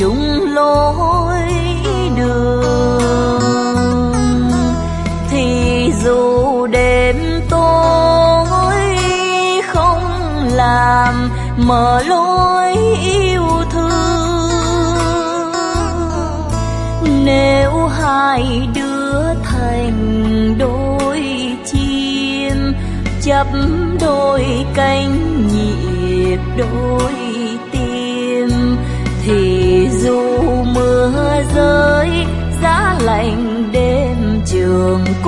chung lối đường. Thì dù đêm tối không làm mở lối yêu thương, nếu hai đứa thành đôi chim chấp đôi cánh nhịp đôi tim, thì dù mưa rơi giá lạnh đêm trường